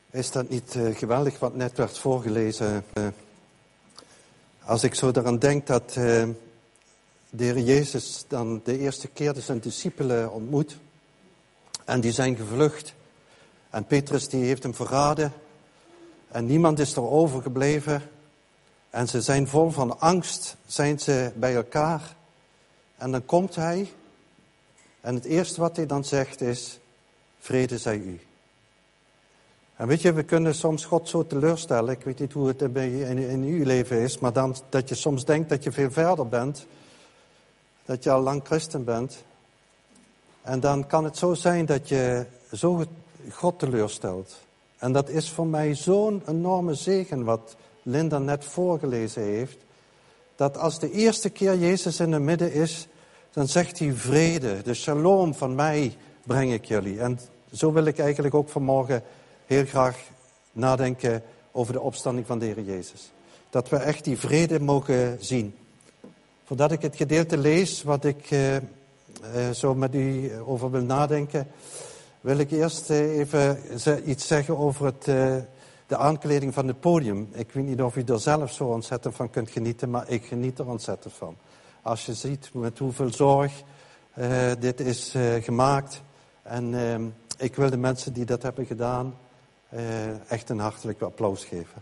Is dat niet geweldig wat net werd voorgelezen? Als ik zo eraan denk dat de Heer Jezus dan de eerste keer zijn discipelen ontmoet. En die zijn gevlucht. En Petrus die heeft hem verraden. En niemand is er overgebleven. En ze zijn vol van angst, zijn ze bij elkaar. En dan komt hij. En het eerste wat hij dan zegt is, vrede zij u. En weet je, we kunnen soms God zo teleurstellen. Ik weet niet hoe het in uw leven is. Maar dan dat je soms denkt dat je veel verder bent. Dat je al lang christen bent. En dan kan het zo zijn dat je zo God teleurstelt. En dat is voor mij zo'n enorme zegen wat Linda net voorgelezen heeft. Dat als de eerste keer Jezus in het midden is, dan zegt hij vrede. De shalom van mij breng ik jullie. En zo wil ik eigenlijk ook vanmorgen heel graag nadenken over de opstanding van de Heer Jezus. Dat we echt die vrede mogen zien. Voordat ik het gedeelte lees wat ik zo met u over wil nadenken, wil ik eerst even iets zeggen over de aankleding van het podium. Ik weet niet of u er zelf zo ontzettend van kunt genieten, maar ik geniet er ontzettend van. Als je ziet met hoeveel zorg dit is gemaakt. En ik wil de mensen die dat hebben gedaan echt een hartelijk applaus geven.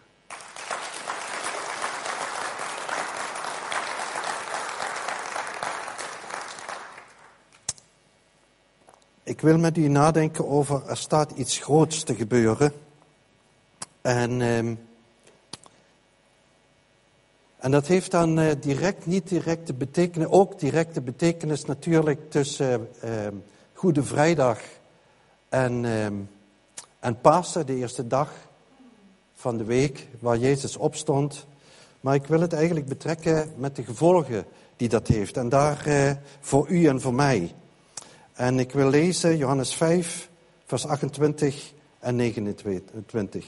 Ik wil met u nadenken over, er staat iets groots te gebeuren. En dat heeft dan niet direct de betekenis, ook directe betekenis natuurlijk tussen Goede Vrijdag en Pasen, de eerste dag van de week waar Jezus opstond. Maar ik wil het eigenlijk betrekken met de gevolgen die dat heeft. En daar voor u en voor mij. En ik wil lezen Johannes 5, vers 28 en 29.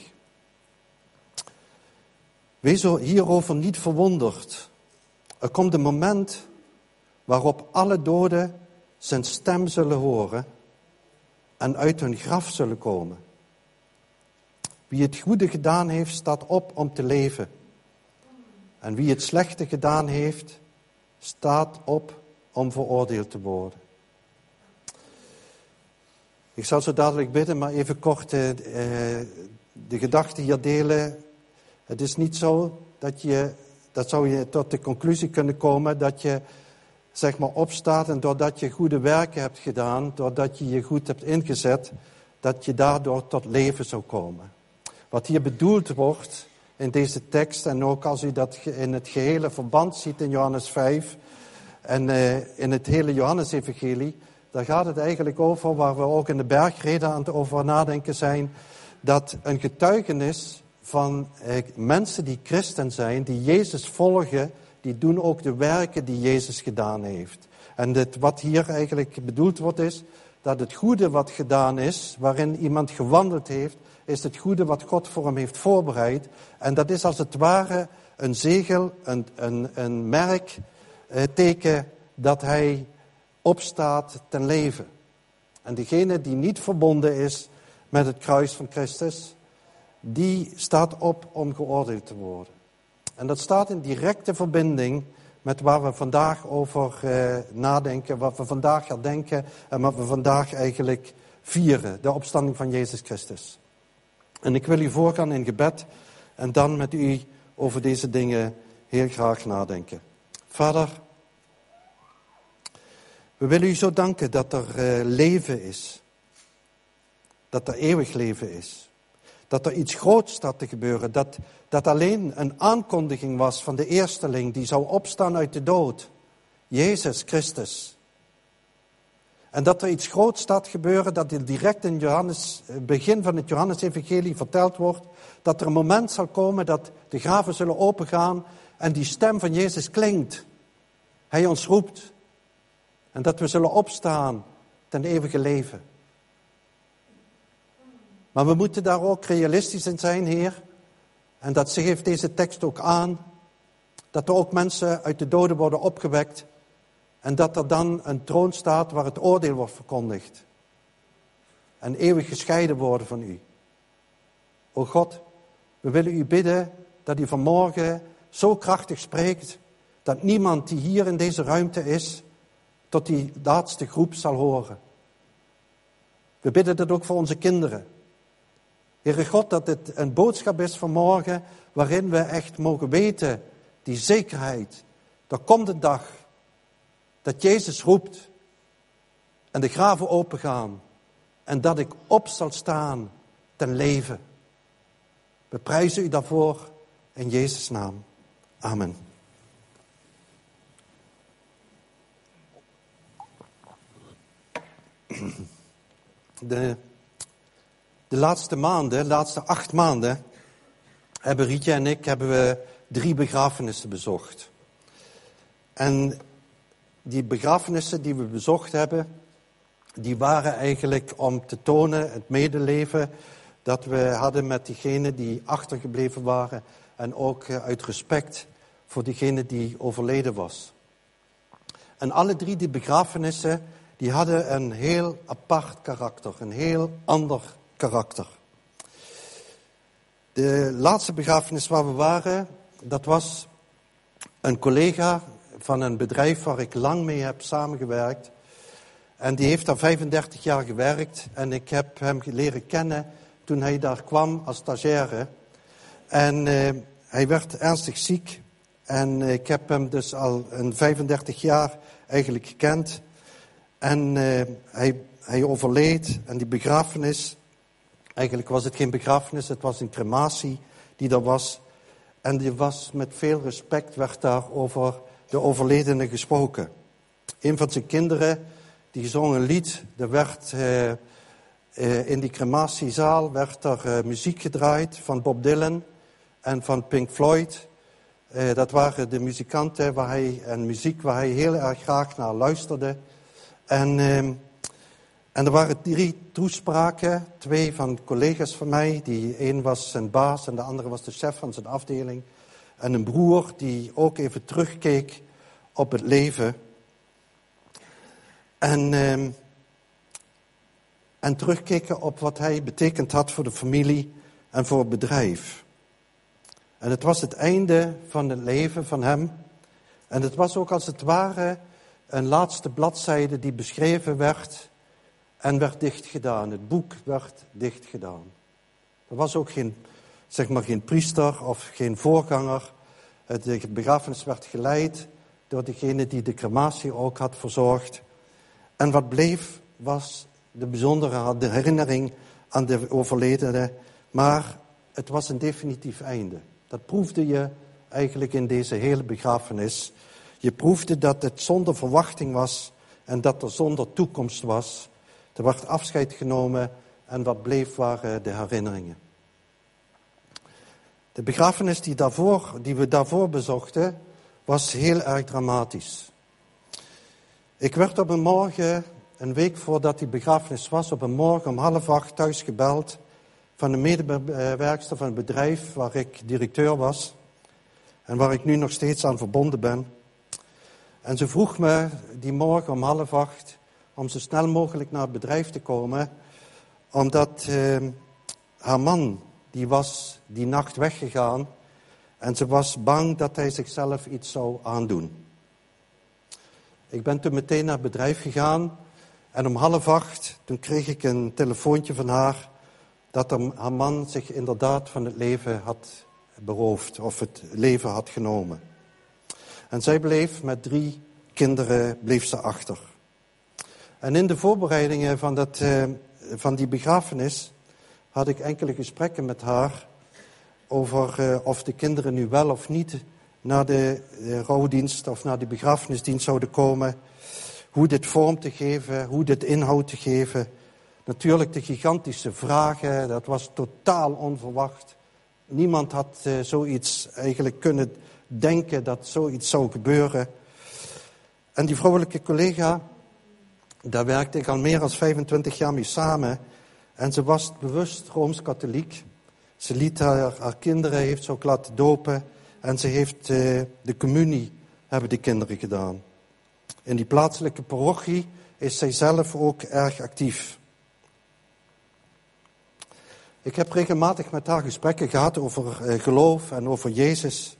Wees hierover niet verwonderd. Er komt een moment waarop alle doden zijn stem zullen horen en uit hun graf zullen komen. Wie het goede gedaan heeft, staat op om te leven. En wie het slechte gedaan heeft, staat op om veroordeeld te worden. Ik zal zo dadelijk bidden, maar even kort de gedachte hier delen. Het is niet zo dat zou je tot de conclusie kunnen komen dat je zeg maar opstaat en doordat je goede werken hebt gedaan, doordat je je goed hebt ingezet, dat je daardoor tot leven zou komen. Wat hier bedoeld wordt in deze tekst, en ook als u dat in het gehele verband ziet in Johannes 5 en in het hele Johannes-evangelie, daar gaat het eigenlijk over, waar we ook in de bergreden aan het over nadenken zijn, dat een getuigenis van mensen die christen zijn, die Jezus volgen, die doen ook de werken die Jezus gedaan heeft. En wat hier eigenlijk bedoeld wordt is, dat het goede wat gedaan is, waarin iemand gewandeld heeft, is het goede wat God voor hem heeft voorbereid. En dat is als het ware een zegel, een merkteken dat hij opstaat ten leven. En degene die niet verbonden is met het kruis van Christus, die staat op om geoordeeld te worden. En dat staat in directe verbinding met waar we vandaag over nadenken, wat we vandaag herdenken en wat we vandaag eigenlijk vieren, de opstanding van Jezus Christus. En ik wil u voorgaan in gebed en dan met u over deze dingen heel graag nadenken. Vader, we willen u zo danken dat er leven is. Dat er eeuwig leven is. Dat er iets groots staat te gebeuren. Dat alleen een aankondiging was van de eersteling die zou opstaan uit de dood. Jezus Christus. En dat er iets groots staat gebeuren, dat direct in het begin van het Johannes-evangelie verteld wordt. Dat er een moment zal komen dat de graven zullen opengaan en die stem van Jezus klinkt. Hij ons roept. En dat we zullen opstaan ten eeuwige leven. Maar we moeten daar ook realistisch in zijn, Heer. En dat geeft deze tekst ook aan. Dat er ook mensen uit de doden worden opgewekt. En dat er dan een troon staat waar het oordeel wordt verkondigd. En eeuwig gescheiden worden van u. O God, we willen u bidden dat u vanmorgen zo krachtig spreekt, dat niemand die hier in deze ruimte is, tot die laatste groep zal horen. We bidden dat ook voor onze kinderen. Heere God, dat het een boodschap is vanmorgen waarin we echt mogen weten, die zekerheid. Er komt een dag dat Jezus roept en de graven opengaan en dat ik op zal staan ten leven. We prijzen u daarvoor in Jezus' naam. Amen. De laatste maanden, de laatste 8 maanden, hebben Rietje en ik 3 begrafenissen bezocht. En die begrafenissen die we bezocht hebben, die waren eigenlijk om te tonen het medeleven dat we hadden met diegenen die achtergebleven waren en ook uit respect voor diegene die overleden was. En alle 3 die begrafenissen, die hadden een heel apart karakter, een heel ander karakter. De laatste begrafenis waar we waren, dat was een collega van een bedrijf waar ik lang mee heb samengewerkt. En die heeft daar 35 jaar gewerkt en ik heb hem leren kennen toen hij daar kwam als stagiaire. En hij werd ernstig ziek en ik heb hem dus al 35 jaar eigenlijk gekend. En hij overleed en die begrafenis, eigenlijk was het geen begrafenis, het was een crematie die er was. En die was met veel respect, werd daar over de overledene gesproken. Een van zijn kinderen, die zong een lied, er werd in die crematiezaal werd er muziek gedraaid van Bob Dylan en van Pink Floyd. Dat waren de muzikanten en muziek waar hij heel erg graag naar luisterde. En er waren 3 toespraken, 2 van collega's van mij. Eén was zijn baas en de andere was de chef van zijn afdeling. En een broer die ook even terugkeek op het leven. En terugkeken op wat hij betekend had voor de familie en voor het bedrijf. En het was het einde van het leven van hem. En het was ook als het ware een laatste bladzijde die beschreven werd en werd dichtgedaan. Het boek werd dichtgedaan. Er was ook geen priester of geen voorganger. De begrafenis werd geleid door degene die de crematie ook had verzorgd. En wat bleef was de herinnering aan de overledene. Maar het was een definitief einde. Dat proefde je eigenlijk in deze hele begrafenis. Je proefde dat het zonder verwachting was en dat er zonder toekomst was. Er werd afscheid genomen en wat bleef waren de herinneringen. De begrafenis die we daarvoor bezochten was heel erg dramatisch. Ik werd op een morgen, een week voordat die begrafenis was, op een morgen om 7:30 thuis gebeld van een medewerkster van het bedrijf waar ik directeur was en waar ik nu nog steeds aan verbonden ben. En ze vroeg me die morgen om 7:30 om zo snel mogelijk naar het bedrijf te komen, omdat haar man, die was die nacht weggegaan en ze was bang dat hij zichzelf iets zou aandoen. Ik ben toen meteen naar het bedrijf gegaan en om 7:30 toen kreeg ik een telefoontje van haar dat haar man zich inderdaad van het leven had beroofd of het leven had genomen. En zij bleef met 3 kinderen bleef ze achter. En in de voorbereidingen van die begrafenis had ik enkele gesprekken met haar over of de kinderen nu wel of niet naar de rouwdienst of naar de begrafenisdienst zouden komen. Hoe dit vorm te geven, hoe dit inhoud te geven. Natuurlijk de gigantische vragen, dat was totaal onverwacht. Niemand had zoiets eigenlijk kunnen denken dat zoiets zou gebeuren. En die vrouwelijke collega, daar werkte ik al meer dan 25 jaar mee samen. En ze was bewust Rooms-Katholiek. Ze liet haar kinderen, heeft ze ook laten dopen. En ze heeft de communie, hebben de kinderen gedaan. In die plaatselijke parochie is zij zelf ook erg actief. Ik heb regelmatig met haar gesprekken gehad over geloof en over Jezus.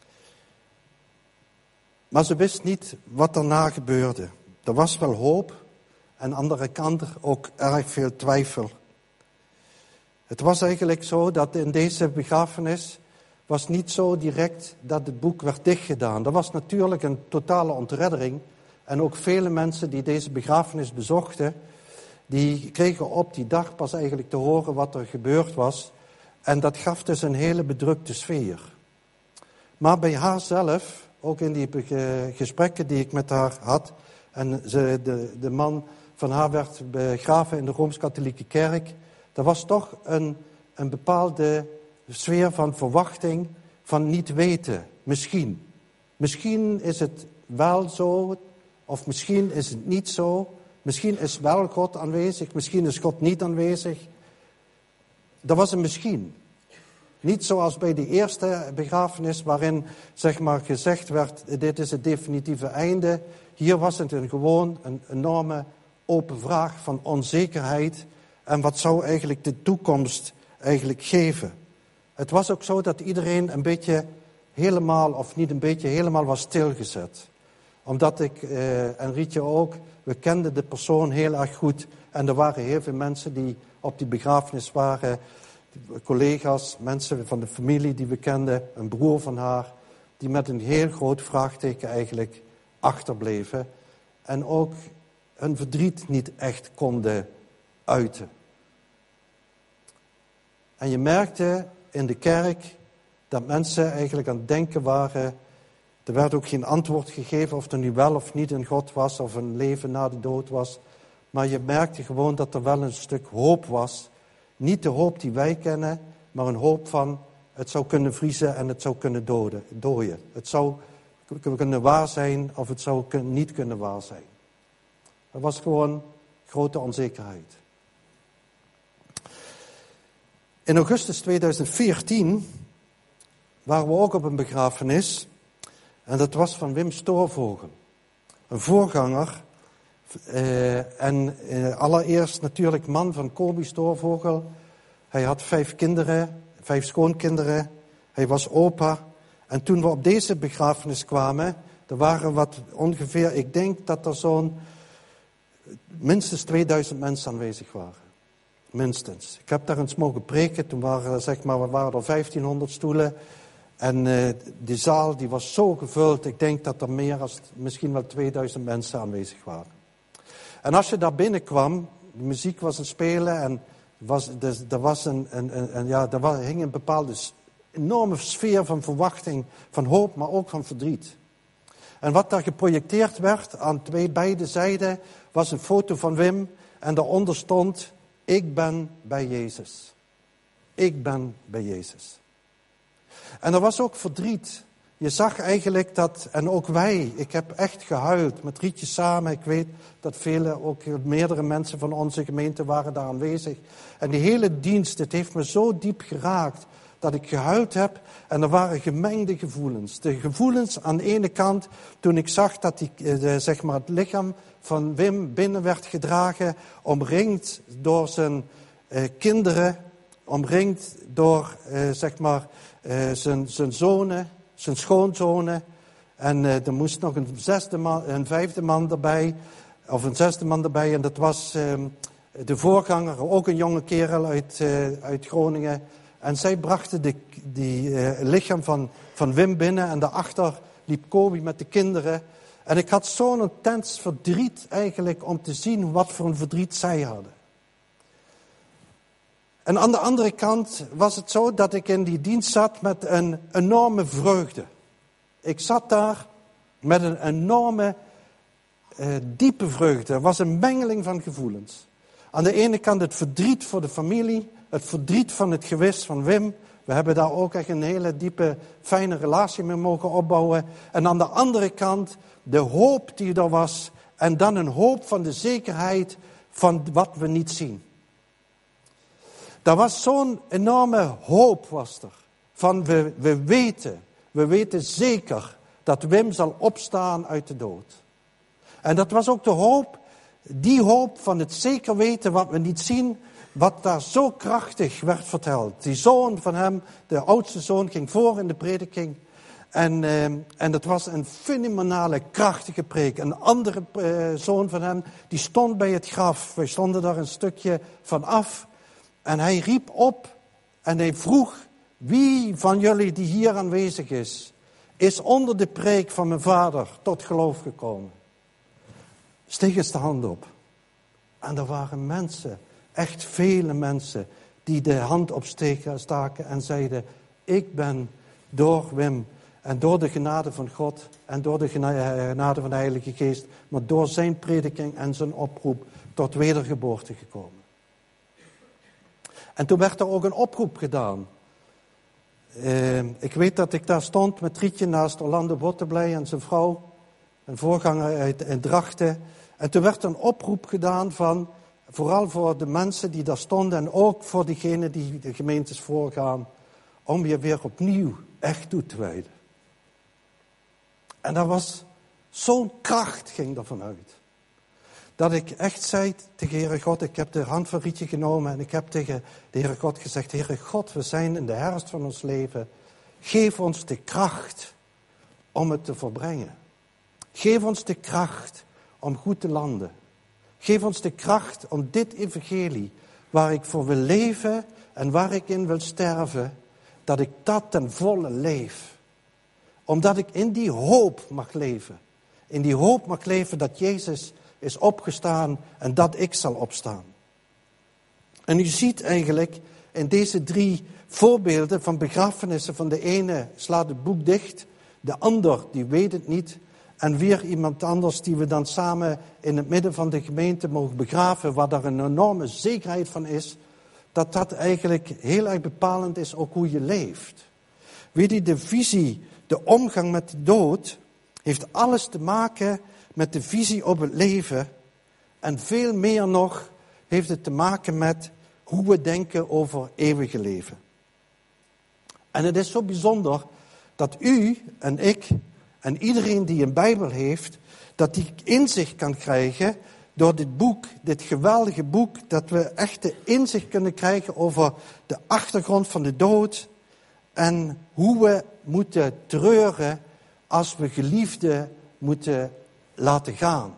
Maar ze wist niet wat daarna gebeurde. Er was wel hoop en aan de andere kant ook erg veel twijfel. Het was eigenlijk zo dat in deze begrafenis was niet zo direct dat het boek werd dichtgedaan. Er was natuurlijk een totale ontreddering. En ook vele mensen die deze begrafenis bezochten, die kregen op die dag pas eigenlijk te horen wat er gebeurd was. En dat gaf dus een hele bedrukte sfeer. Maar bij haarzelf, ook in die gesprekken die ik met haar had, en de man van haar werd begraven in de Rooms-Katholieke Kerk, er was toch een bepaalde sfeer van verwachting, van niet weten. Misschien. Misschien is het wel zo, of misschien is het niet zo. Misschien is wel God aanwezig, misschien is God niet aanwezig. Dat was een misschien. Niet zoals bij die eerste begrafenis waarin zeg maar gezegd werd, dit is het definitieve einde. Hier was het gewoon een enorme open vraag van onzekerheid. En wat zou eigenlijk de toekomst eigenlijk geven? Het was ook zo dat iedereen een beetje helemaal, of niet een beetje, helemaal was stilgezet. Omdat ik, en Rietje ook, we kenden de persoon heel erg goed. En er waren heel veel mensen die op die begrafenis waren. Collega's, mensen van de familie die we kenden, een broer van haar. Die met een heel groot vraagteken eigenlijk achterbleven. En ook hun verdriet niet echt konden uiten. En je merkte in de kerk dat mensen eigenlijk aan het denken waren. Er werd ook geen antwoord gegeven of er nu wel of niet een God was of een leven na de dood was. Maar je merkte gewoon dat er wel een stuk hoop was. Niet de hoop die wij kennen, maar een hoop van het zou kunnen vriezen en het zou kunnen dooien. Het zou kunnen waar zijn of het zou niet kunnen waar zijn. Er was gewoon grote onzekerheid. In augustus 2014 waren we ook op een begrafenis. En dat was van Wim Stoorvogel. Een voorganger. Allereerst natuurlijk man van Kobi Stoorvogel. Hij had 5 kinderen, 5 schoonkinderen. Hij was opa. En toen we op deze begrafenis kwamen, er waren ongeveer, ik denk dat er zo'n minstens 2000 mensen aanwezig waren. Minstens. Ik heb daar eens mogen preken. Toen waren er 1500 stoelen. En die zaal die was zo gevuld. Ik denk dat er meer dan misschien wel 2000 mensen aanwezig waren. En als je daar binnenkwam, de muziek was aan het spelen. En er hing een bepaalde enorme sfeer van verwachting, van hoop, maar ook van verdriet. En wat daar geprojecteerd werd aan beide zijden, was een foto van Wim. En daaronder stond, ik ben bij Jezus. Ik ben bij Jezus. En er was ook verdriet. Je zag eigenlijk dat, en ook wij, ik heb echt gehuild met Rietje samen. Ik weet dat meerdere mensen van onze gemeente waren daar aanwezig. En die hele dienst, het heeft me zo diep geraakt dat ik gehuild heb. En er waren gemengde gevoelens. De gevoelens aan de ene kant, toen ik zag dat het lichaam van Wim binnen werd gedragen, omringd door zijn kinderen, omringd door zijn zonen, zijn schoonzonen. En er moest nog een 5e man erbij, of een 6e man erbij. En dat was de voorganger, ook een jonge kerel uit Groningen. En zij brachten die lichaam van Wim binnen en daarachter liep Kobi met de kinderen. En ik had zo'n intens verdriet eigenlijk om te zien wat voor een verdriet zij hadden. En aan de andere kant was het zo dat ik in die dienst zat met een enorme vreugde. Ik zat daar met een enorme, diepe vreugde. Er was een mengeling van gevoelens. Aan de ene kant het verdriet voor de familie, het verdriet van het gewis van Wim. We hebben daar ook echt een hele diepe, fijne relatie mee mogen opbouwen. En aan de andere kant de hoop die er was. En dan een hoop van de zekerheid van wat we niet zien. Daar was zo'n enorme hoop was er. Van we weten zeker dat Wim zal opstaan uit de dood. En dat was ook de hoop, die hoop van het zeker weten wat we niet zien. wat daar zo krachtig werd verteld. Die zoon van hem, de oudste zoon, ging voor in de prediking. En dat was een fenomenale, krachtige preek. Een andere zoon van hem, die stond bij het graf. Wij stonden daar een stukje van af. En hij riep op en hij vroeg, wie van jullie die hier aanwezig is onder de preek van mijn vader tot geloof gekomen? Steek eens de hand op. En er waren mensen, echt vele mensen, die de hand opstaken en zeiden, ik ben door Wim en door de genade van God en door de genade van de Heilige Geest, maar door zijn prediking en zijn oproep tot wedergeboorte gekomen. En toen werd er ook een oproep gedaan. Ik weet dat ik daar stond met Rietje naast Orlando Botteblij en zijn vrouw, een voorganger uit Drachten. En toen werd een oproep gedaan van, vooral voor de mensen die daar stonden en ook voor diegenen die de gemeentes voorgaan, om je weer opnieuw echt toe te wijden. En dat was zo'n kracht ging er vanuit. Dat ik echt zei tegen Heere God, ik heb de hand van Rietje genomen en ik heb tegen de Heere God gezegd, Heere God, we zijn in de herfst van ons leven. Geef ons de kracht om het te volbrengen. Geef ons de kracht om goed te landen. Geef ons de kracht om dit evangelie, waar ik voor wil leven en waar ik in wil sterven, dat ik dat ten volle leef. Omdat ik in die hoop mag leven. In die hoop mag leven dat Jezus is opgestaan en dat ik zal opstaan. En u ziet eigenlijk in deze 3 voorbeelden van begrafenissen, van de ene slaat het boek dicht, de ander die weet het niet, en weer iemand anders die we dan samen in het midden van de gemeente mogen begraven, waar daar een enorme zekerheid van is, dat dat eigenlijk heel erg bepalend is ook hoe je leeft. Weet je, de visie, de omgang met de dood, heeft alles te maken met de visie op het leven. En veel meer nog heeft het te maken met hoe we denken over eeuwige leven. En het is zo bijzonder dat u en ik en iedereen die een Bijbel heeft, dat die inzicht kan krijgen door dit boek, dit geweldige boek, dat we echt de inzicht kunnen krijgen over de achtergrond van de dood en hoe we moeten treuren als we geliefden moeten laten gaan.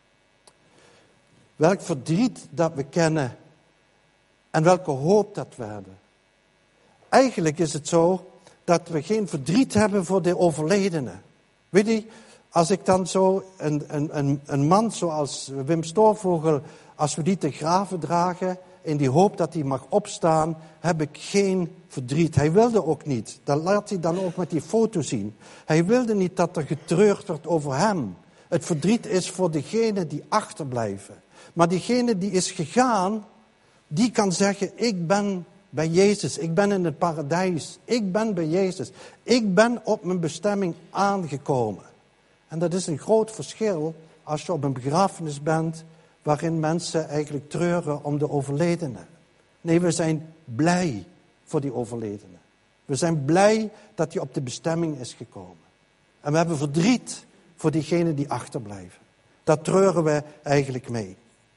Welk verdriet dat we kennen en welke hoop dat we hebben. Eigenlijk is het zo dat we geen verdriet hebben voor de overledenen. Weet je, als ik dan zo een man zoals Wim Stoorvogel, als we die te graven dragen, in die hoop dat hij mag opstaan, heb ik geen verdriet. Hij wilde ook niet. Dat laat hij dan ook met die foto zien. Hij wilde niet dat er getreurd wordt over hem. Het verdriet is voor degene die achterblijven. Maar diegene die is gegaan, die kan zeggen, ik ben bij Jezus. Ik ben in het paradijs. Ik ben bij Jezus. Ik ben op mijn bestemming aangekomen. En dat is een groot verschil als je op een begrafenis bent waarin mensen eigenlijk treuren om de overledene. Nee, we zijn blij voor die overledene. We zijn blij dat hij op de bestemming is gekomen. En we hebben verdriet voor diegenen die achterblijven. Daar treuren we eigenlijk mee.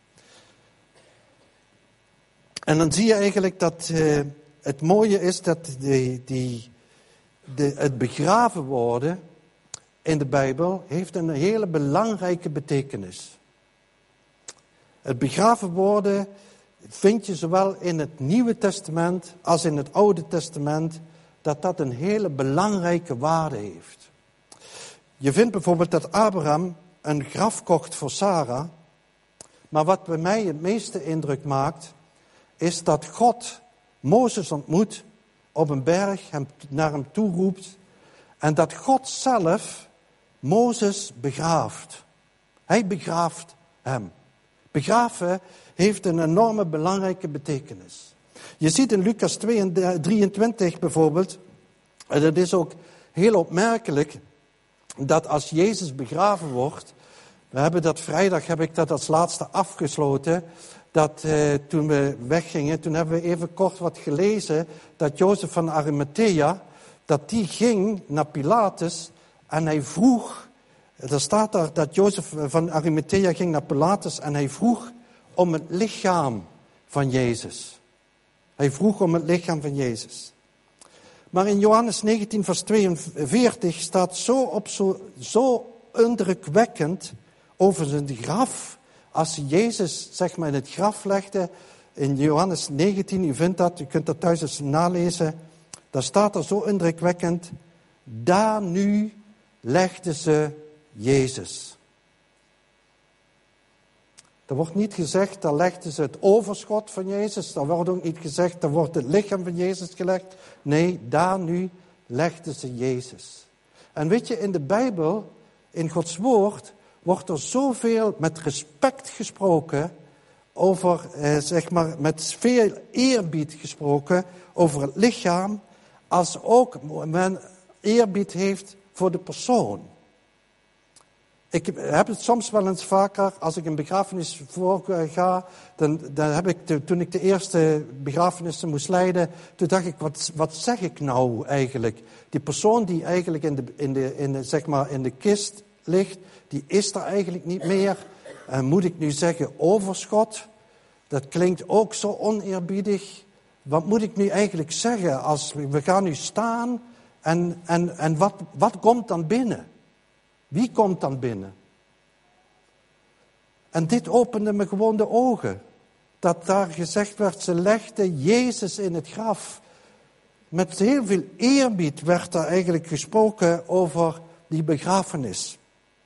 En dan zie je eigenlijk dat het mooie is dat het begraven worden in de Bijbel heeft een hele belangrijke betekenis. Het begraven worden vind je zowel in het Nieuwe Testament als in het Oude Testament dat een hele belangrijke waarde heeft. Je vindt bijvoorbeeld dat Abraham een graf kocht voor Sarah. Maar wat bij mij het meeste indruk maakt, is dat God Mozes ontmoet op een berg, hem naar hem toe roept. En dat God zelf Mozes begraaft. Hij begraaft hem. Begraven heeft een enorme belangrijke betekenis. Je ziet in Lucas 23 bijvoorbeeld, en dat is ook heel opmerkelijk, dat als Jezus begraven wordt, vrijdag heb ik dat als laatste afgesloten, dat toen we weggingen, toen hebben we even kort wat gelezen, dat Jozef van Arimathea, dat die ging naar Pilatus en hij vroeg, er staat daar dat Jozef van Arimathea ging naar Pilatus en hij vroeg om het lichaam van Jezus. Hij vroeg om het lichaam van Jezus. Maar in Johannes 19 vers 42 staat zo indrukwekkend over zijn graf. Als Jezus zeg maar in het graf legde, in Johannes 19, u vindt dat, u kunt dat thuis eens nalezen. Daar staat er zo indrukwekkend, daar nu legden ze Jezus. Er wordt niet gezegd, daar legden ze het overschot van Jezus. Er wordt ook niet gezegd, daar wordt het lichaam van Jezus gelegd. Nee, daar nu legden ze Jezus. En weet je, in de Bijbel, in Gods woord, wordt er zoveel met respect gesproken over, zeg maar, met veel eerbied gesproken over het lichaam, als ook men eerbied heeft voor de persoon. Ik heb het soms wel eens vaker, als ik een begrafenis ga, dan heb ik, toen ik de eerste begrafenissen moest leiden, toen dacht ik, wat zeg ik nou eigenlijk? Die persoon die eigenlijk in de kist ligt, die is er eigenlijk niet meer. Moet ik nu zeggen overschot? Dat klinkt ook zo oneerbiedig. Wat moet ik nu eigenlijk zeggen als we gaan nu staan en wat komt dan binnen? Wie komt dan binnen? En dit opende me gewoon de ogen. Dat daar gezegd werd, ze legden Jezus in het graf. Met heel veel eerbied werd daar eigenlijk gesproken over die begrafenis.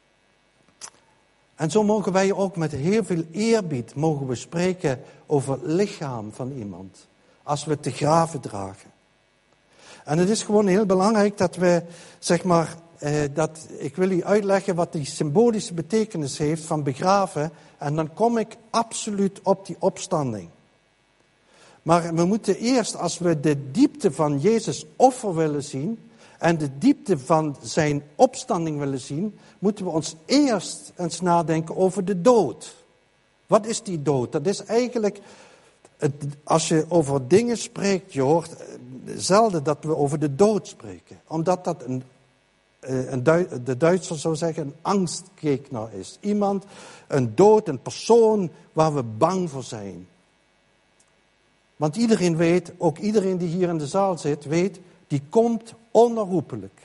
En zo mogen wij ook met heel veel eerbied mogen we spreken over het lichaam van iemand. Als we het te graven dragen. En het is gewoon heel belangrijk dat we, zeg maar, ik wil u uitleggen wat die symbolische betekenis heeft van begraven. En dan kom ik absoluut op die opstanding. Maar we moeten eerst, als we de diepte van Jezus' offer willen zien en de diepte van zijn opstanding willen zien, moeten we ons eerst eens nadenken over de dood. Wat is die dood? Dat is eigenlijk, als je over dingen spreekt, je hoort zelden dat we over de dood spreken. Omdat dat de Duitser zou zeggen, een angstgegner is. Iemand, een dood, een persoon waar we bang voor zijn. Want iedereen weet, ook iedereen die hier in de zaal zit, weet, die komt onherroepelijk.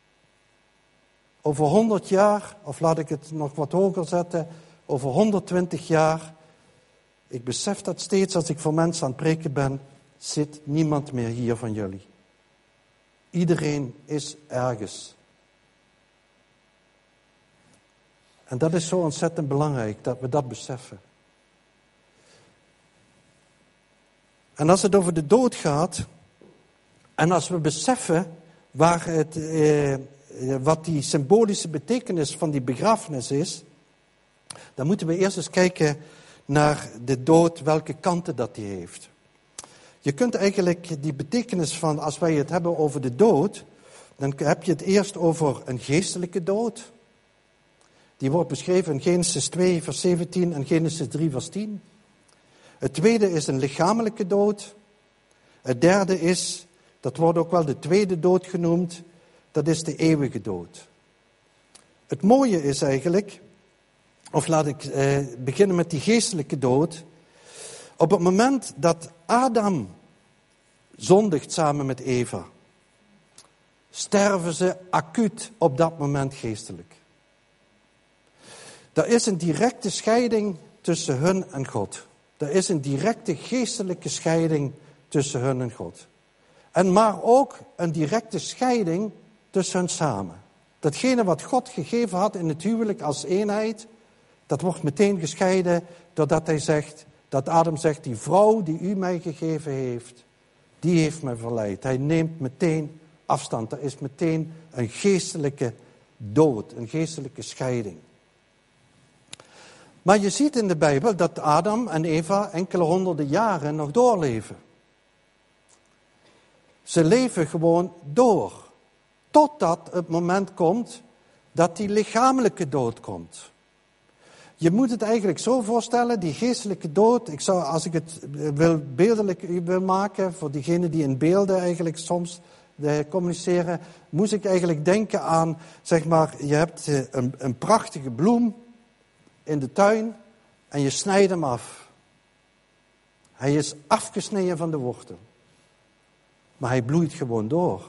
Over 100 jaar, of laat ik het nog wat hoger zetten, over 120 jaar, ik besef dat steeds als ik voor mensen aan het preken ben, zit niemand meer hier van jullie. Iedereen is ergens. En dat is zo ontzettend belangrijk, dat we dat beseffen. En als het over de dood gaat, en als we beseffen wat die symbolische betekenis van die begrafenis is, dan moeten we eerst eens kijken naar de dood, welke kanten dat die heeft. Je kunt eigenlijk die betekenis van, als wij het hebben over de dood, dan heb je het eerst over een geestelijke dood. Die wordt beschreven in Genesis 2 vers 17 en Genesis 3 vers 10. Het tweede is een lichamelijke dood. Het derde is, dat wordt ook wel de tweede dood genoemd, dat is de eeuwige dood. Het mooie is eigenlijk, of laat ik beginnen met die geestelijke dood. Op het moment dat Adam zondigt samen met Eva, sterven ze acuut op dat moment geestelijk. Er is een directe scheiding tussen hun en God. Er is een directe geestelijke scheiding tussen hun en God. En maar ook een directe scheiding tussen hun samen. Datgene wat God gegeven had in het huwelijk als eenheid, dat wordt meteen gescheiden doordat hij zegt, dat Adam zegt, die vrouw die u mij gegeven heeft, die heeft mij verleid. Hij neemt meteen afstand. Er is meteen een geestelijke dood, een geestelijke scheiding. Maar je ziet in de Bijbel dat Adam en Eva enkele honderden jaren nog doorleven. Ze leven gewoon door. Totdat het moment komt dat die lichamelijke dood komt. Je moet het eigenlijk zo voorstellen, die geestelijke dood. Als ik het beeldelijk wil maken, voor diegenen die in beelden eigenlijk soms communiceren, moest ik eigenlijk denken aan, zeg maar, je hebt een prachtige bloem in de tuin en je snijdt hem af. Hij is afgesneden van de wortel. Maar hij bloeit gewoon door.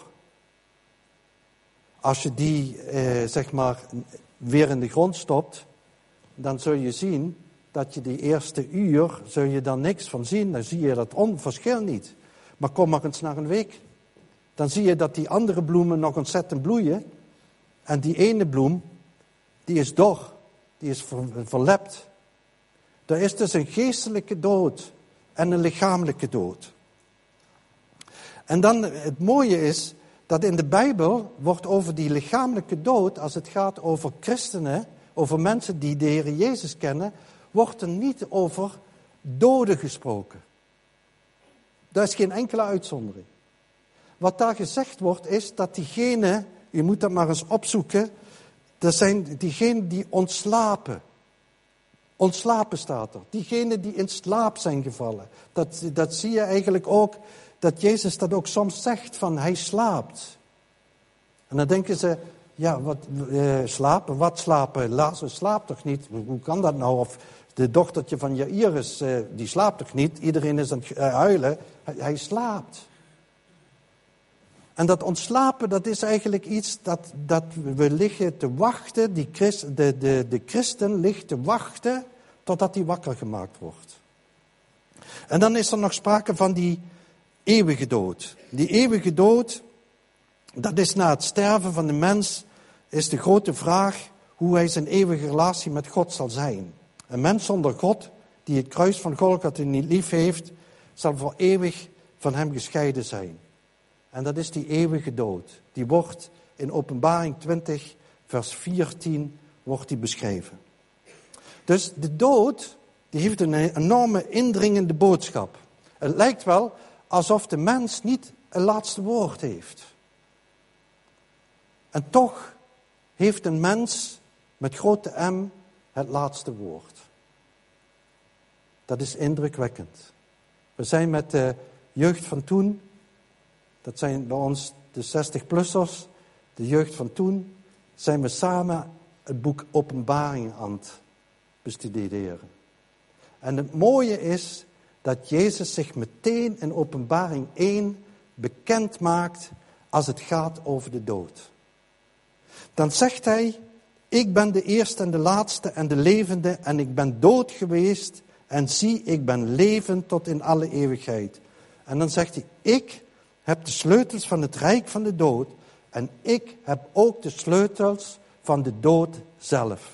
Als je die, weer in de grond stopt, dan zul je zien dat je die eerste uur, zul je daar niks van zien. Dan zie je dat verschil niet. Maar kom maar eens naar een week. Dan zie je dat die andere bloemen nog ontzettend bloeien. En die ene bloem, die is dor. Die is verlept. Er is dus een geestelijke dood en een lichamelijke dood. En dan het mooie is dat in de Bijbel wordt over die lichamelijke dood, als het gaat over christenen, over mensen die de Heer Jezus kennen, wordt er niet over doden gesproken. Daar is geen enkele uitzondering. Wat daar gezegd wordt is dat diegenen, u moet dat maar eens opzoeken, dat zijn diegenen die ontslapen. Ontslapen staat er. Diegenen die in slaap zijn gevallen. Dat zie je eigenlijk ook, dat Jezus dat ook soms zegt, van hij slaapt. En dan denken ze, ja, slapen? Wat slapen? Lazarus slaapt toch niet? Hoe kan dat nou? Of de dochtertje van Jairus, die slaapt toch niet? Iedereen is aan het huilen. Hij slaapt. En dat ontslapen, dat is eigenlijk iets dat we liggen te wachten. De christen ligt te wachten totdat hij wakker gemaakt wordt. En dan is er nog sprake van die eeuwige dood. Die eeuwige dood, dat is na het sterven van de mens, is de grote vraag hoe hij zijn eeuwige relatie met God zal zijn. Een mens zonder God, die het kruis van Golgotha niet lief heeft, zal voor eeuwig van hem gescheiden zijn. En dat is die eeuwige dood. Die wordt in Openbaring 20, vers 14, wordt die beschreven. Dus de dood, die heeft een enorme indringende boodschap. Het lijkt wel alsof de mens niet een laatste woord heeft. En toch heeft een mens met grote M het laatste woord. Dat is indrukwekkend. We zijn met de jeugd van toen, dat zijn bij ons de 60-plussers, de jeugd van toen, zijn we samen het boek Openbaring aan het bestuderen. En het mooie is dat Jezus zich meteen in Openbaring 1 bekend maakt als het gaat over de dood. Dan zegt hij, ik ben de eerste en de laatste en de levende en ik ben dood geweest en zie, ik ben levend tot in alle eeuwigheid. En dan zegt hij, ik heb de sleutels van het rijk van de dood en ik heb ook de sleutels van de dood zelf.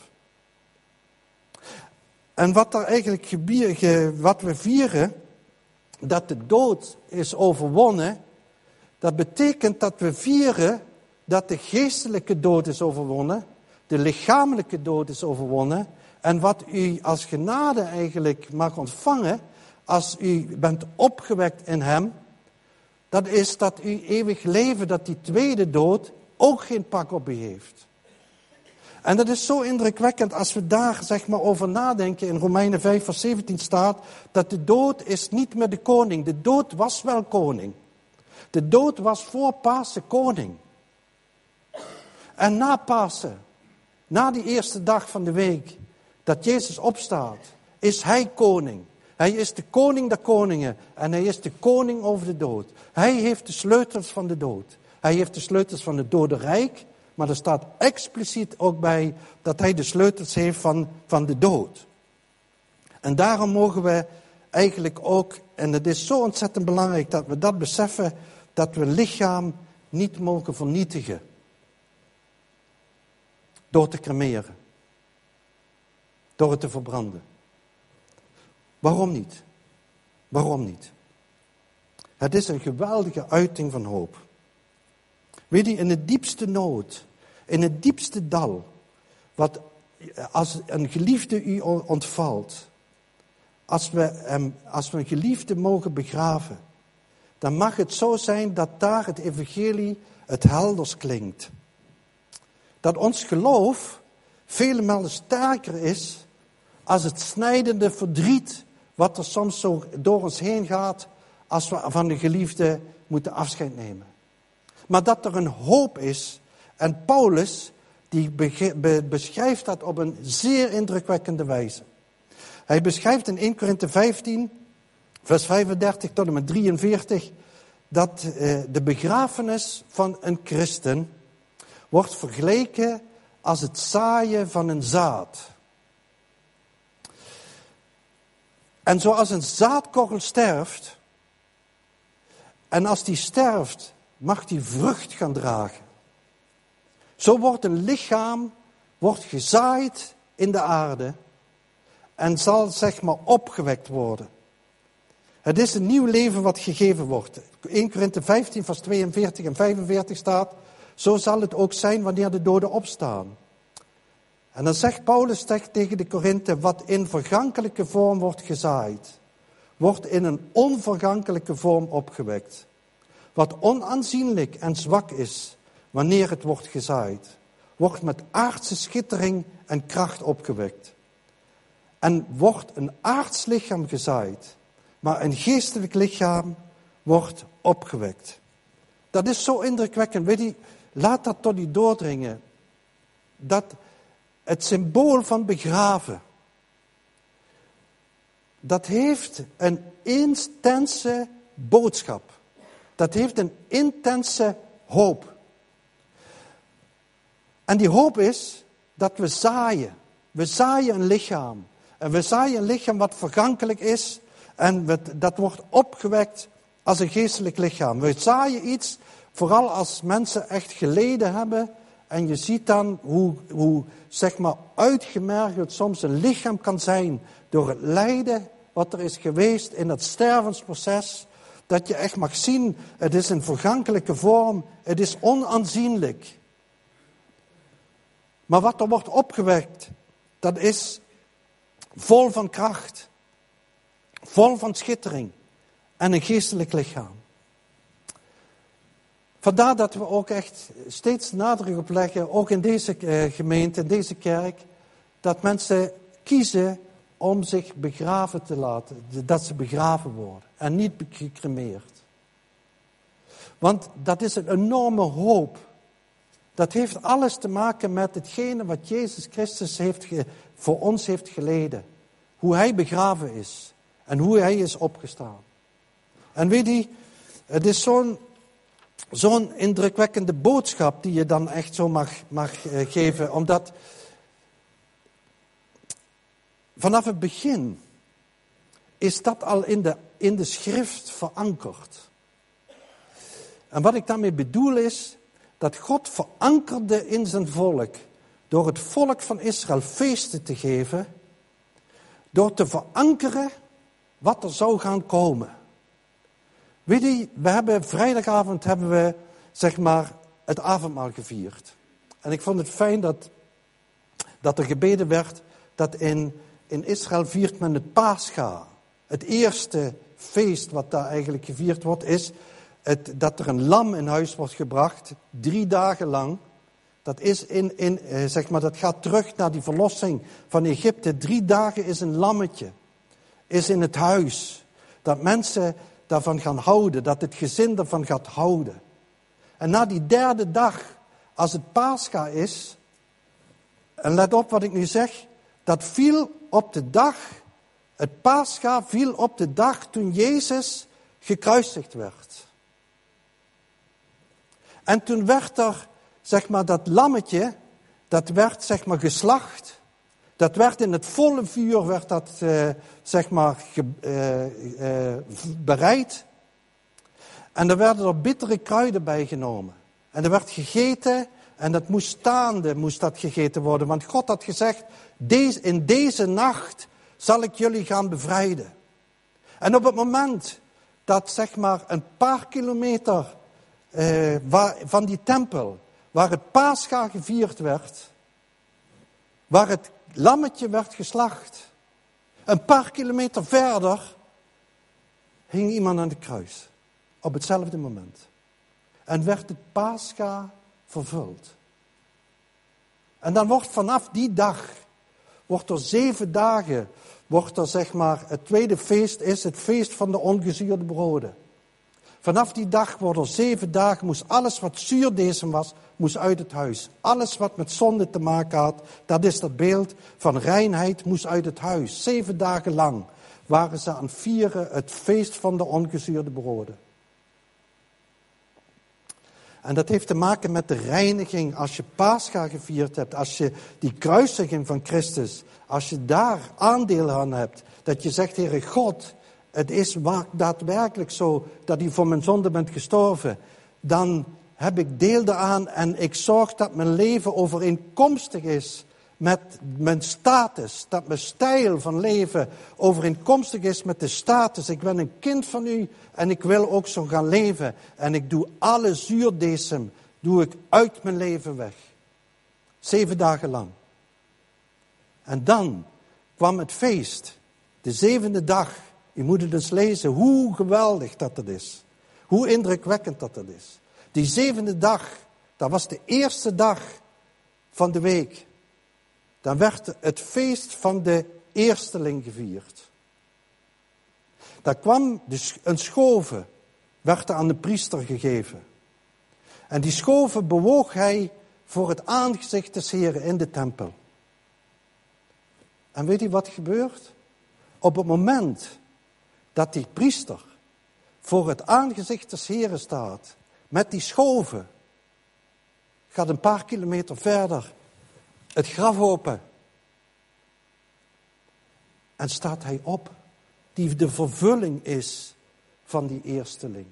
En wat er eigenlijk wat we vieren, dat de dood is overwonnen, dat betekent dat we vieren dat de geestelijke dood is overwonnen, de lichamelijke dood is overwonnen. En wat u als genade eigenlijk mag ontvangen, als u bent opgewekt in hem, dat is dat u eeuwig leven, dat die tweede dood ook geen pak op u heeft. En dat is zo indrukwekkend als we daar over nadenken. In Romeinen 5 vers 17 staat dat de dood is niet meer de koning. De dood was wel koning. De dood was voor Pasen koning. En na Pasen, na die eerste dag van de week, dat Jezus opstaat, is hij koning. Hij is de koning der koningen en hij is de koning over de dood. Hij heeft de sleutels van de dood. Hij heeft de sleutels van het dodenrijk, maar er staat expliciet ook bij dat hij de sleutels heeft van de dood. En daarom mogen we eigenlijk ook, en het is zo ontzettend belangrijk dat we dat beseffen, dat we lichaam niet mogen vernietigen. Door te cremeren. Door het te verbranden. Waarom niet? Waarom niet? Het is een geweldige uiting van hoop. Weet je, in de diepste nood, in het diepste dal, wat als een geliefde u ontvalt, als we een geliefde mogen begraven, dan mag het zo zijn dat daar het evangelie het helders klinkt. Dat ons geloof vele malen sterker is als het snijdende verdriet wat er soms zo door ons heen gaat als we van de geliefde moeten afscheid nemen. Maar dat er een hoop is. En Paulus die beschrijft dat op een zeer indrukwekkende wijze. Hij beschrijft in 1 Korinthe 15 vers 35 tot en met 43, dat de begrafenis van een christen wordt vergeleken als het zaaien van een zaad. En zoals een zaadkorrel sterft, en als die sterft, mag die vrucht gaan dragen. Zo wordt een lichaam gezaaid in de aarde en zal opgewekt worden. Het is een nieuw leven wat gegeven wordt. 1 Korinthe 15 vers 42 en 45 staat, zo zal het ook zijn wanneer de doden opstaan. En dan zegt Paulus tegen de Korinthe, wat in vergankelijke vorm wordt gezaaid, wordt in een onvergankelijke vorm opgewekt. Wat onaanzienlijk en zwak is, wanneer het wordt gezaaid, wordt met aardse schittering en kracht opgewekt. En wordt een aards lichaam gezaaid, maar een geestelijk lichaam wordt opgewekt. Dat is zo indrukwekkend. Weet je, laat dat tot u doordringen. Dat het symbool van begraven, dat heeft een intense boodschap. Dat heeft een intense hoop. En die hoop is dat we zaaien. We zaaien een lichaam. En we zaaien een lichaam wat vergankelijk is. En dat wordt opgewekt als een geestelijk lichaam. We zaaien iets, vooral als mensen echt geleden hebben. En je ziet dan hoe uitgemergeld soms een lichaam kan zijn door het lijden wat er is geweest in het stervensproces. Dat je echt mag zien, het is een vergankelijke vorm, het is onaanzienlijk. Maar wat er wordt opgewekt, dat is vol van kracht, vol van schittering en een geestelijk lichaam. Vandaar dat we ook echt steeds nadruk op leggen, ook in deze gemeente, in deze kerk, dat mensen kiezen om zich begraven te laten, dat ze begraven worden en niet gecremeerd. Want dat is een enorme hoop. Dat heeft alles te maken met hetgene wat Jezus Christus voor ons heeft geleden. Hoe hij begraven is en hoe hij is opgestaan. En weet je, het is zo'n indrukwekkende boodschap die je dan echt zo mag geven. Omdat vanaf het begin is dat al in de schrift verankerd. En wat ik daarmee bedoel is dat God verankerde in zijn volk door het volk van Israël feesten te geven, door te verankeren wat er zou gaan komen. Weet je, vrijdagavond hebben we het avondmaal gevierd. En ik vond het fijn dat er gebeden werd dat in Israël viert men het Pascha. Het eerste feest wat daar eigenlijk gevierd wordt is dat er een lam in huis wordt gebracht, 3 dagen lang. Dat is dat gaat terug naar die verlossing van Egypte. 3 dagen is een lammetje, is in het huis. Dat mensen daarvan gaan houden, dat het gezin daarvan gaat houden. En na die 3e dag, als het Pascha is, en let op wat ik nu zeg, dat viel op de dag, het Pascha viel op de dag toen Jezus gekruisigd werd. En toen werd er, dat lammetje, dat werd, geslacht. Dat werd in het volle vuur, werd dat, bereid. En er werden er bittere kruiden bij genomen. En er werd gegeten, en dat moest staande, moest dat gegeten worden. Want God had gezegd, in deze nacht zal ik jullie gaan bevrijden. En op het moment dat, een paar kilometer van die tempel, waar het Pascha gevierd werd, waar het lammetje werd geslacht, een paar kilometer verder hing iemand aan het kruis. Op hetzelfde moment. En werd het Pascha vervuld. En dan wordt vanaf die dag, wordt er 7 dagen, het tweede feest is het feest van de ongezuurde broden. Vanaf die dag worden er 7 dagen, moest alles wat zuurdesem was, moest uit het huis. Alles wat met zonde te maken had, dat is dat beeld van reinheid, moest uit het huis. 7 dagen lang waren ze aan het vieren het feest van de ongezuurde broden. En dat heeft te maken met de reiniging. Als je Pascha gevierd hebt, als je die kruisiging van Christus, als je daar aandeel aan hebt, dat je zegt, Heere God, het is daadwerkelijk zo dat u voor mijn zonde bent gestorven, dan heb ik deel daaraan en ik zorg dat mijn leven overeenkomstig is met mijn status. Dat mijn stijl van leven overeenkomstig is met de status. Ik ben een kind van u en ik wil ook zo gaan leven. En ik doe alle zuurdesem, doe ik uit mijn leven weg. 7 dagen lang. En dan kwam het feest. De 7e dag. Je moet het dus lezen hoe geweldig dat het is. Hoe indrukwekkend dat het is. Die 7e dag, dat was de eerste dag van de week. Dan werd het feest van de eersteling gevierd. Daar kwam een schove, werd aan de priester gegeven. En die schove bewoog hij voor het aangezicht des Heren in de tempel. En weet u wat gebeurt? Op het moment dat die priester voor het aangezicht des Heren staat, met die schove, gaat een paar kilometer verder het graf open. En staat hij op, die de vervulling is van die eersteling.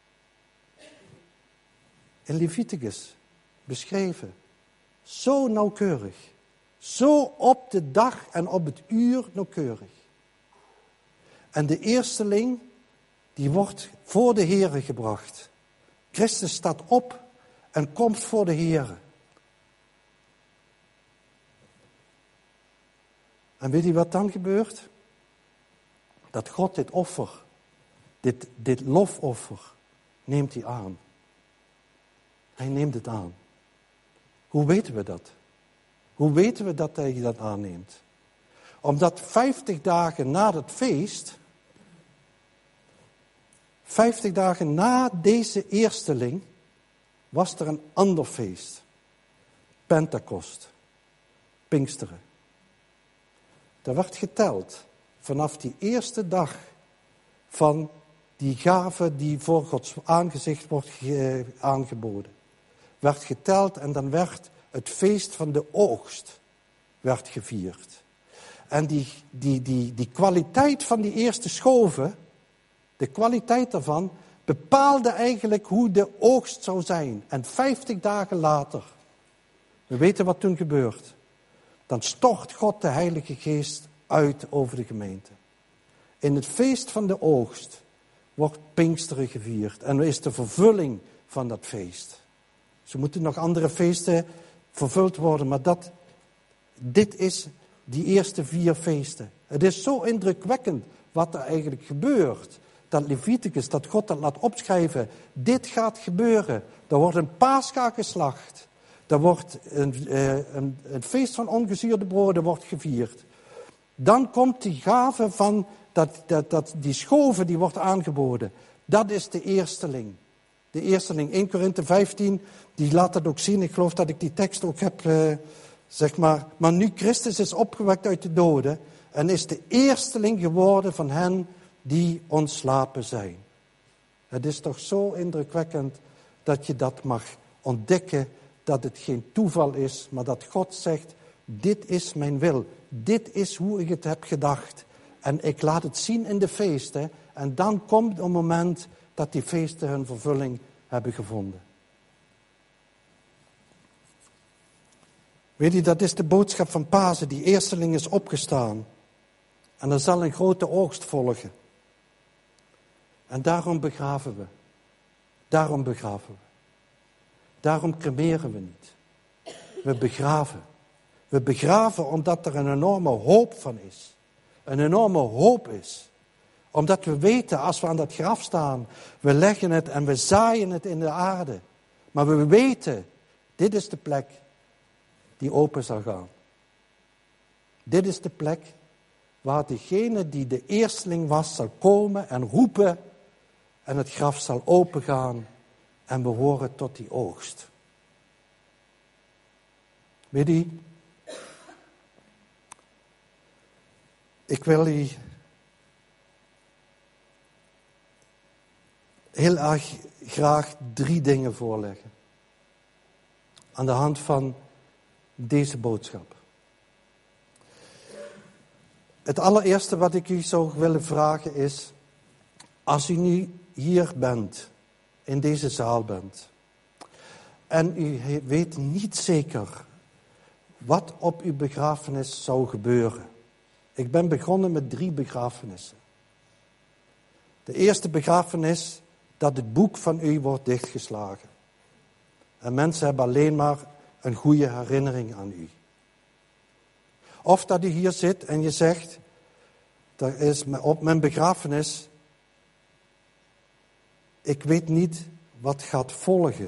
In Leviticus beschreven, zo nauwkeurig, zo op de dag en op het uur nauwkeurig. En de eersteling, die wordt voor de Heere gebracht. Christus staat op en komt voor de Heere. En weet u wat dan gebeurt? Dat God dit offer, dit lofoffer, neemt hij aan. Hij neemt het aan. Hoe weten we dat? Hoe weten we dat hij dat aanneemt? Omdat 50 dagen na het feest, 50 dagen na deze eersteling, was er een ander feest. Pentecost. Pinksteren. Er werd geteld vanaf die eerste dag van die gave die voor Gods aangezicht wordt aangeboden. Werd geteld en dan werd het feest van de oogst werd gevierd. En die kwaliteit van die eerste schove, de kwaliteit daarvan, bepaalde eigenlijk hoe de oogst zou zijn. En 50 dagen later, we weten wat toen gebeurt, dan stort God de Heilige Geest uit over de gemeente. In het feest van de oogst wordt Pinksteren gevierd en is de vervulling van dat feest. Ze moeten nog andere feesten vervuld worden, maar dit is die eerste 4 feesten. Het is zo indrukwekkend wat er eigenlijk gebeurt. Dat Leviticus, dat God dat laat opschrijven. Dit gaat gebeuren. Er wordt een Pascha geslacht. Er wordt een feest van ongezuurde broden wordt gevierd. Dan komt die gave van die schove die wordt aangeboden. Dat is de eersteling. De eersteling. 1 Korinthe 15, die laat dat ook zien. Ik geloof dat ik die tekst ook heb, zeg maar. Maar nu Christus is opgewekt uit de doden en is de eersteling geworden van hen die ontslapen zijn. Het is toch zo indrukwekkend dat je dat mag ontdekken, dat het geen toeval is, maar dat God zegt, dit is mijn wil. Dit is hoe ik het heb gedacht. En ik laat het zien in de feesten. En dan komt een moment dat die feesten hun vervulling hebben gevonden. Weet je, dat is de boodschap van Pasen. Die eersteling is opgestaan. En er zal een grote oogst volgen. En daarom begraven we. Daarom begraven we. Daarom cremeren we niet. We begraven. We begraven omdat er een enorme hoop van is. Een enorme hoop is. Omdat we weten, als we aan dat graf staan, we leggen het en we zaaien het in de aarde. Maar we weten, dit is de plek die open zal gaan. Dit is de plek waar degene die de eersteling was, zal komen en roepen. En het graf zal opengaan en we horen tot die oogst. Weet je, ik wil u heel erg graag 3 dingen voorleggen. Aan de hand van deze boodschap. Het allereerste wat ik u zou willen vragen is, als u nu hier bent, in deze zaal bent, en u weet niet zeker wat op uw begrafenis zou gebeuren. Ik ben begonnen met 3 begrafenissen. De eerste begrafenis, dat het boek van u wordt dichtgeslagen. En mensen hebben alleen maar een goede herinnering aan u. Of dat u hier zit en je zegt, er is op mijn begrafenis, ik weet niet wat gaat volgen.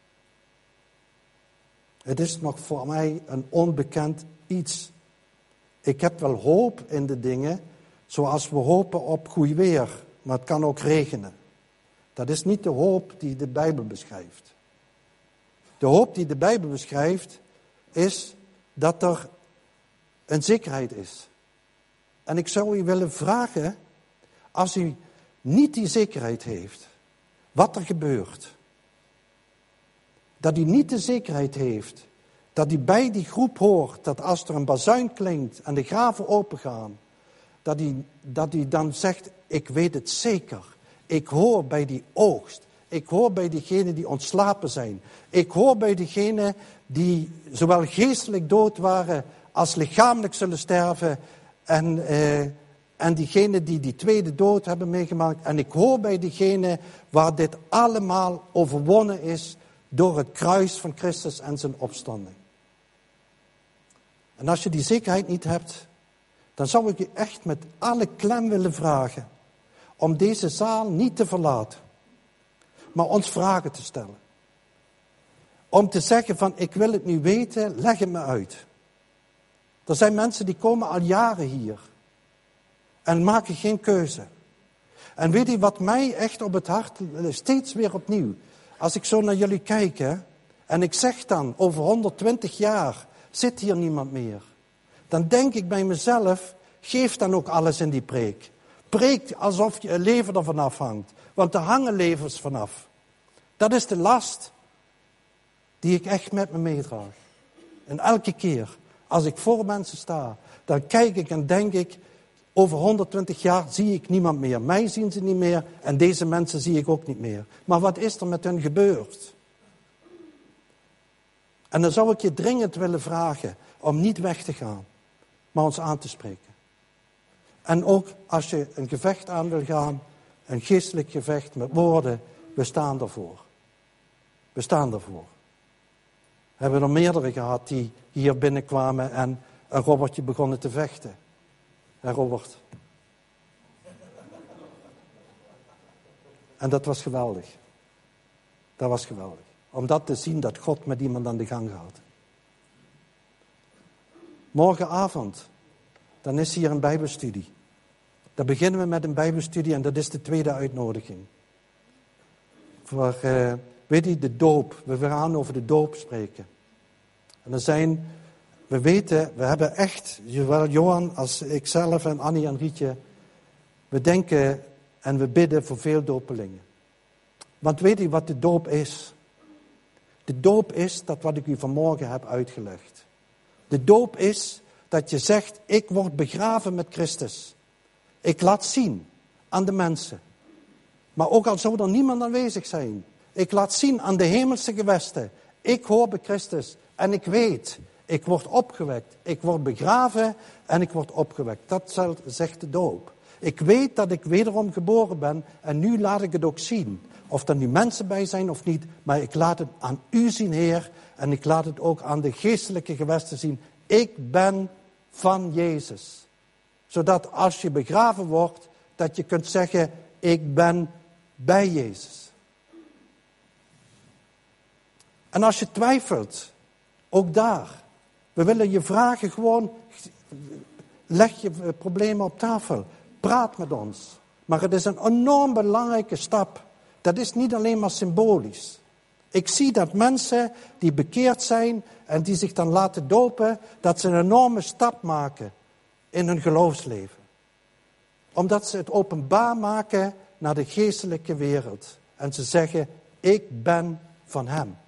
Het is nog voor mij een onbekend iets. Ik heb wel hoop in de dingen, zoals we hopen op goed weer, maar het kan ook regenen. Dat is niet de hoop die de Bijbel beschrijft. De hoop die de Bijbel beschrijft, is dat er een zekerheid is. En ik zou u willen vragen, als u niet die zekerheid heeft, wat er gebeurt. Dat u niet de zekerheid heeft, dat u bij die groep hoort, dat als er een bazuin klinkt en de graven opengaan, dat u dan zegt, ik weet het zeker. Ik hoor bij die oogst. Ik hoor bij diegenen die ontslapen zijn. Ik hoor bij diegenen die zowel geestelijk dood waren als lichamelijk zullen sterven. En diegenen die die tweede dood hebben meegemaakt. En ik hoor bij diegenen waar dit allemaal overwonnen is door het kruis van Christus en zijn opstanding. En als je die zekerheid niet hebt, dan zou ik je echt met alle klem willen vragen om deze zaal niet te verlaten, maar ons vragen te stellen. Om te zeggen van, ik wil het nu weten, leg het me uit. Er zijn mensen die komen al jaren hier en maken geen keuze. En weet u wat mij echt op het hart, steeds weer opnieuw, als ik zo naar jullie kijk, hè, en ik zeg dan, over 120 jaar zit hier niemand meer. Dan denk ik bij mezelf, geef dan ook alles in die preek. Preek alsof je leven ervan afhangt. Want er hangen levens vanaf. Dat is de last die ik echt met me meedraag. En elke keer als ik voor mensen sta, dan kijk ik en denk ik, over 120 jaar zie ik niemand meer. Mij zien ze niet meer en deze mensen zie ik ook niet meer. Maar wat is er met hen gebeurd? En dan zou ik je dringend willen vragen om niet weg te gaan, maar ons aan te spreken. En ook als je een gevecht aan wil gaan, een geestelijk gevecht met woorden, we staan daarvoor. We staan daarvoor. We hebben er meerdere gehad die hier binnenkwamen en een Robertje begonnen te vechten. En Robert. En dat was geweldig. Dat was geweldig. Om dat te zien dat God met iemand aan de gang gaat. Morgenavond, dan is hier een bijbelstudie. Dan beginnen we met een bijbelstudie en dat is de tweede uitnodiging. Voor, weet je, de doop. We gaan over de doop spreken. En we weten, we hebben echt, zowel Johan als ikzelf en Annie en Rietje, we denken en we bidden voor veel dopelingen. Want weet u wat de doop is? De doop is dat wat ik u vanmorgen heb uitgelegd. De doop is dat je zegt, ik word begraven met Christus. Ik laat zien aan de mensen. Maar ook al zou er niemand aanwezig zijn. Ik laat zien aan de hemelse gewesten. Ik hoor bij Christus en ik weet, ik word opgewekt. Ik word begraven en ik word opgewekt. Dat zegt de doop. Ik weet dat ik wederom geboren ben en nu laat ik het ook zien. Of er nu mensen bij zijn of niet, maar ik laat het aan u zien, Heer. En ik laat het ook aan de geestelijke gewesten zien. Ik ben van Jezus. Zodat als je begraven wordt, dat je kunt zeggen, ik ben bij Jezus. En als je twijfelt, ook daar. We willen je vragen gewoon, leg je problemen op tafel. Praat met ons. Maar het is een enorm belangrijke stap. Dat is niet alleen maar symbolisch. Ik zie dat mensen die bekeerd zijn en die zich dan laten dopen, dat ze een enorme stap maken in hun geloofsleven. Omdat ze het openbaar maken naar de geestelijke wereld. en ze zeggen, ik ben van hem.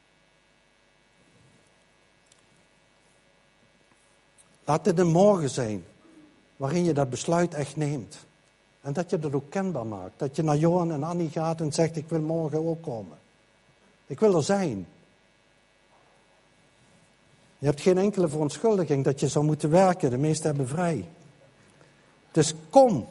Laat dit een morgen zijn waarin je dat besluit echt neemt. En dat je dat ook kenbaar maakt. Dat je naar Johan en Annie gaat en zegt, ik wil morgen ook komen. Ik wil er zijn. Je hebt geen enkele verontschuldiging dat je zou moeten werken. De meesten hebben vrij. Dus kom.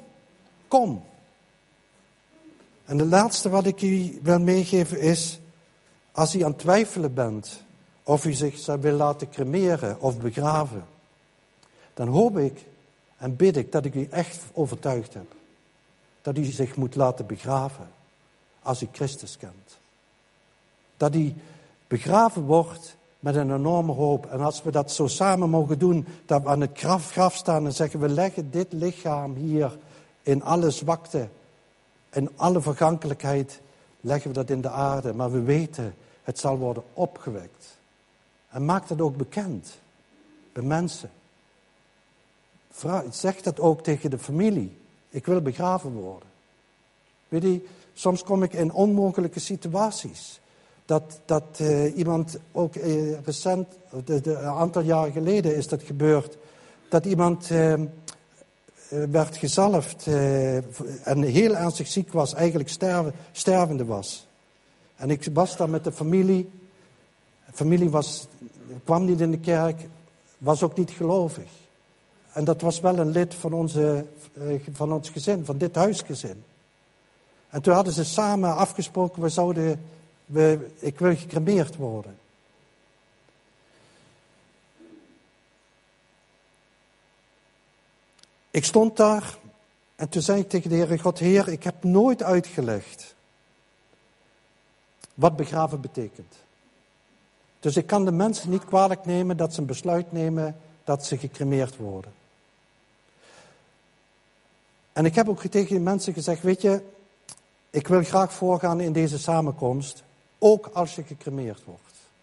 En de laatste wat ik u wil meegeven is, als u aan het twijfelen bent of u zich wil laten cremeren of begraven, dan hoop ik en bid ik dat ik u echt overtuigd heb. Dat u zich moet laten begraven als u Christus kent. Dat u begraven wordt met een enorme hoop. En als we dat zo samen mogen doen, dat we aan het graf staan en zeggen, we leggen dit lichaam hier in alle zwakte, in alle vergankelijkheid, leggen we dat in de aarde. Maar we weten, het zal worden opgewekt. En maak dat ook bekend bij mensen. Zeg dat ook tegen de familie. Ik wil begraven worden. Weet je, soms kom ik in onmogelijke situaties. Dat iemand, ook recent, een aantal jaren geleden is dat gebeurd, dat iemand werd gezalfd en heel ernstig ziek was, eigenlijk stervende was. En ik was daar met de familie. De familie kwam niet in de kerk, was ook niet gelovig. En dat was wel een lid van ons gezin, van dit huisgezin. En toen hadden ze samen afgesproken, ik wil gecremeerd worden. Ik stond daar en toen zei ik tegen de Heere God, Heer, ik heb nooit uitgelegd wat begraven betekent. Dus ik kan de mensen niet kwalijk nemen dat ze een besluit nemen dat ze gecremeerd worden. En ik heb ook tegen die mensen gezegd, weet je, ik wil graag voorgaan in deze samenkomst, ook als je gecremeerd wordt.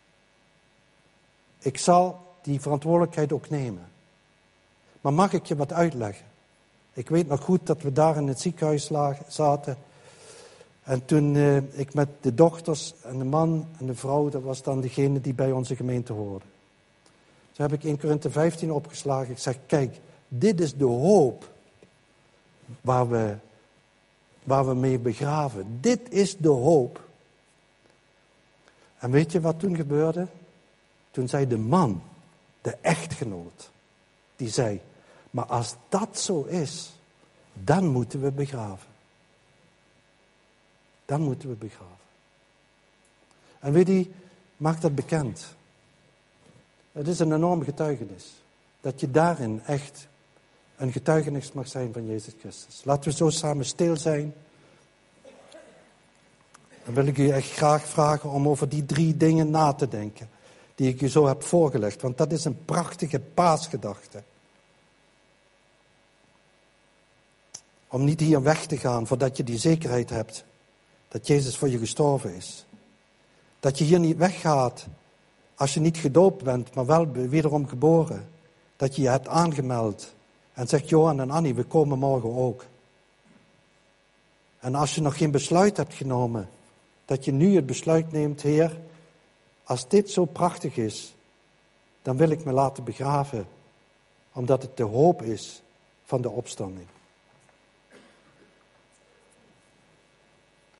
Ik zal die verantwoordelijkheid ook nemen. Maar mag ik je wat uitleggen? Ik weet nog goed dat we daar in het ziekenhuis zaten. En toen ik met de dochters en de man en de vrouw, dat was dan degene die bij onze gemeente hoorde. Toen heb ik 1 Korinthe 15 opgeslagen. Ik zeg, kijk, dit is de hoop waar we mee begraven. Dit is de hoop. En weet je wat toen gebeurde? Toen zei de man, de echtgenoot, die zei, maar als dat zo is, dan moeten we begraven. Dan moeten we begraven. En weet je, maak dat bekend. Het is een enorm getuigenis. Dat je daarin echt een getuigenis mag zijn van Jezus Christus. Laten we zo samen stil zijn. Dan wil ik u echt graag vragen om over die 3 dingen na te denken. Die ik u zo heb voorgelegd. Want dat is een prachtige paasgedachte. Om niet hier weg te gaan voordat je die zekerheid hebt. Dat Jezus voor je gestorven is. Dat je hier niet weggaat als je niet gedoopt bent, maar wel wederom geboren. Dat je je hebt aangemeld. En zegt Johan en Annie, we komen morgen ook. En als je nog geen besluit hebt genomen, dat je nu het besluit neemt, Heer, als dit zo prachtig is, dan wil ik me laten begraven, omdat het de hoop is van de opstanding.